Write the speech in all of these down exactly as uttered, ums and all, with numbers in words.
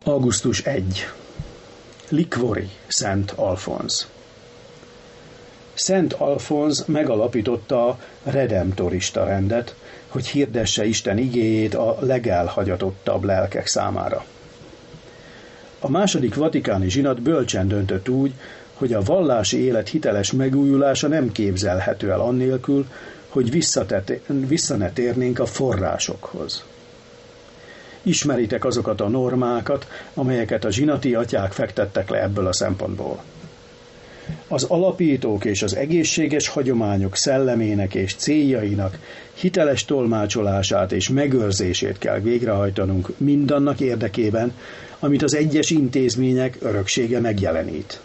augusztus elseje. Likvori Szent Alfonz. Szent Alfonz megalapította a redemptorista rendet, hogy hirdesse Isten igéjét a legelhagyatottabb lelkek számára. A második vatikáni zsinat bölcsen döntött úgy, hogy a vallási élet hiteles megújulása nem képzelhető el annélkül, hogy vissza ne térnénk a forrásokhoz. Ismeritek azokat a normákat, amelyeket a zsinati atyák fektettek le ebből a szempontból. Az alapítók és az egészséges hagyományok szellemének és céljainak hiteles tolmácsolását és megőrzését kell végrehajtanunk mindannak érdekében, amit az egyes intézmények öröksége megjelenít.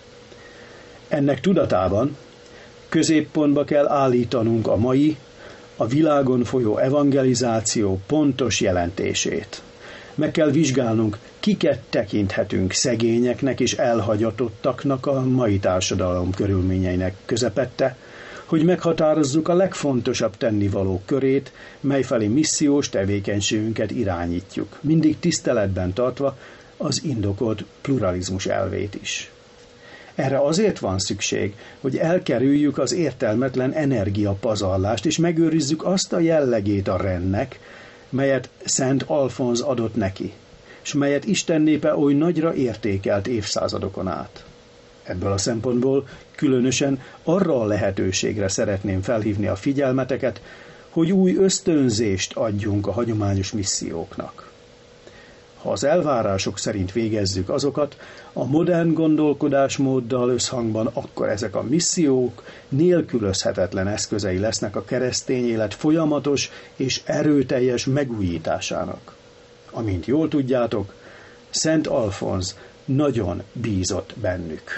Ennek tudatában középpontba kell állítanunk a mai, a világon folyó evangelizáció pontos jelentését. Meg kell vizsgálnunk, kiket tekinthetünk szegényeknek és elhagyatottaknak a mai társadalom körülményeinek közepette, hogy meghatározzuk a legfontosabb tennivalók körét, mely felé missziós tevékenységünket irányítjuk, mindig tiszteletben tartva az indokolt pluralizmus elvét is. Erre azért van szükség, hogy elkerüljük az értelmetlen energiapazarlást, és megőrizzük azt a jellegét a rendnek, melyet Szent Alfonz adott neki, és melyet Isten népe oly nagyra értékelt évszázadokon át. Ebből a szempontból különösen arra a lehetőségre szeretném felhívni a figyelmeteket, hogy új ösztönzést adjunk a hagyományos misszióknak. Ha az elvárások szerint végezzük azokat, a modern gondolkodásmóddal összhangban, akkor ezek a missziók nélkülözhetetlen eszközei lesznek a keresztény élet folyamatos és erőteljes megújításának. Amint jól tudjátok, Szent Alfonz nagyon bízott bennük.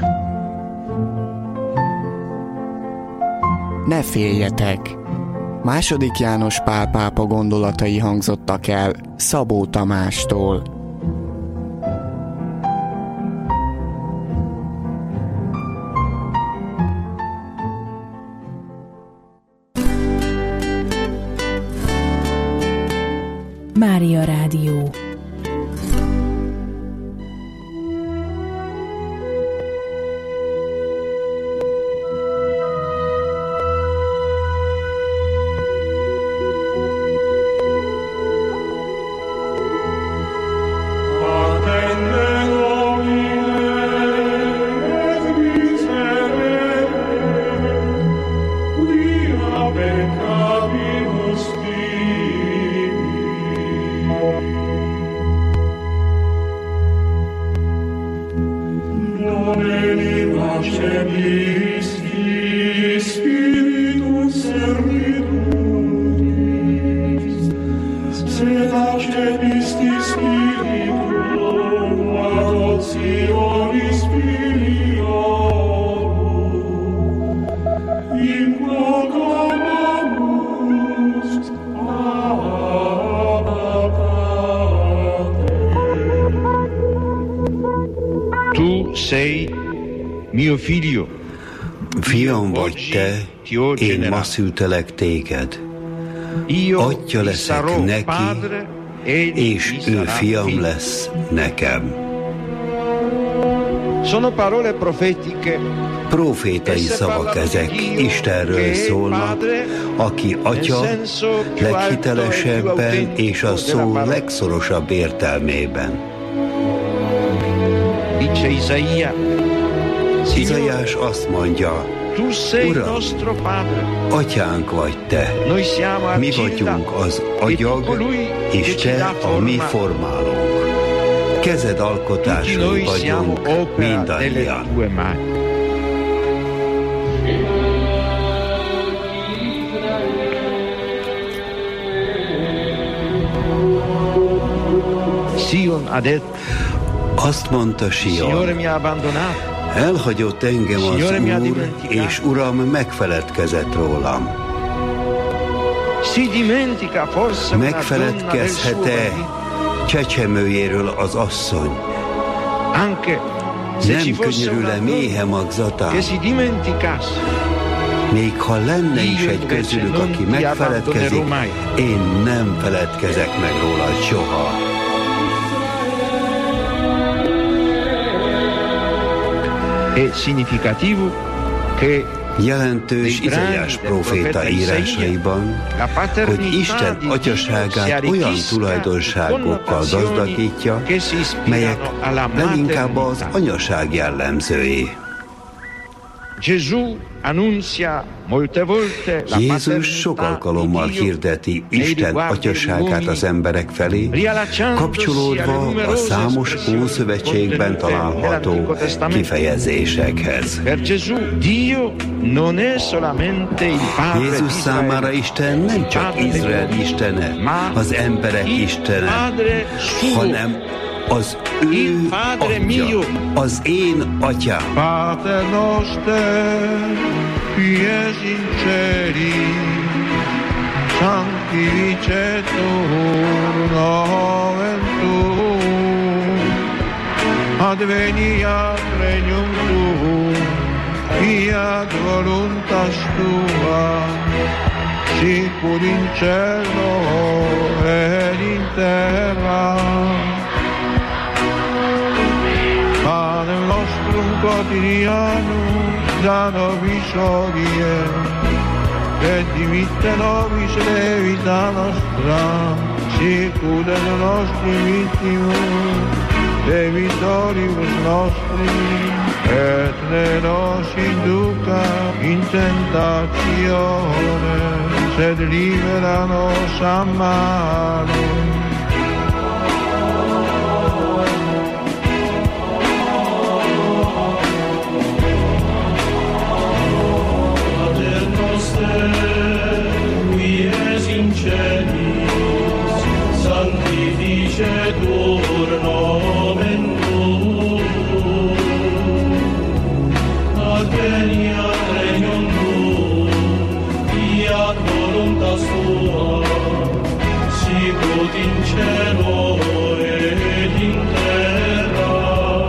Ne féljetek! Második János Pál pápa gondolatai hangzottak el Szabó Tamástól. Mária Rádió. Fiam vagy te, én ma szültelek téged. Atya leszek neki, és ő fiam lesz nekem. Profétai szavak ezek, Istenről szólnak, aki atya leghitelesebben és a szó legszorosabb értelmében. Izaiás azt mondja, Uram, atyánk vagy te, mi vagyunk az agyag, és te a mi formálónk. Kezed alkotásai vagyunk mindannyian. Azt mondta Sion, elhagyott engem az Úr, és Uram megfeledkezett rólam. Megfeledkezhet-e csecsemőjéről az asszony? Nem könyörül-e méhe magzatán? Még ha lenne is egy közülük, aki megfeledkezik, én nem feledkezek meg róla soha. Jelentős Izaiás próféta írásaiban, hogy Isten atyaságát olyan tulajdonságokkal gazdagítja, melyek leginkább az anyaság jellemzői. Jézus sok alkalommal hirdeti Isten atyaságát az emberek felé, kapcsolódva a számos Ószövetségben található kifejezésekhez. Jézus számára Isten nem csak Izrael istene, az emberek istene, hanem az ő atya, az én atyám. Pater noster, qui es in celi, sanctificetur nomen tuum, adveniat regnum tuum, fiat voluntas tua, sicur in cielo et in terra. Panem nostrum quotidianum da nobis hodie, et dimitte nobis levita nostra, sicut et nostri vittimus, debitoribus nostri, et ne nos induca in tentatione, sed libera nos a malo. Qui es in celis, sanctificetur nomen tuum, adveniat regnum tuum, fiat voluntas tua, sicut in cielo et in terra.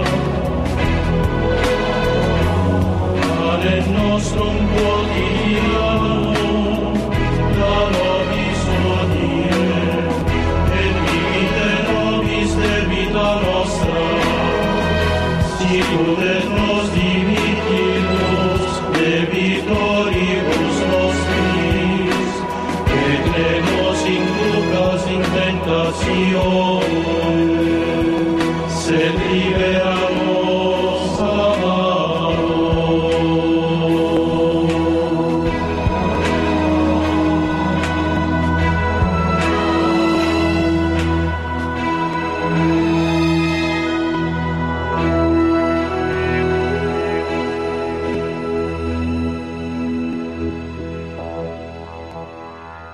Panem nostrum quotidianum da nobis hodie, et dimitte nobis debita nostra, sicut et nos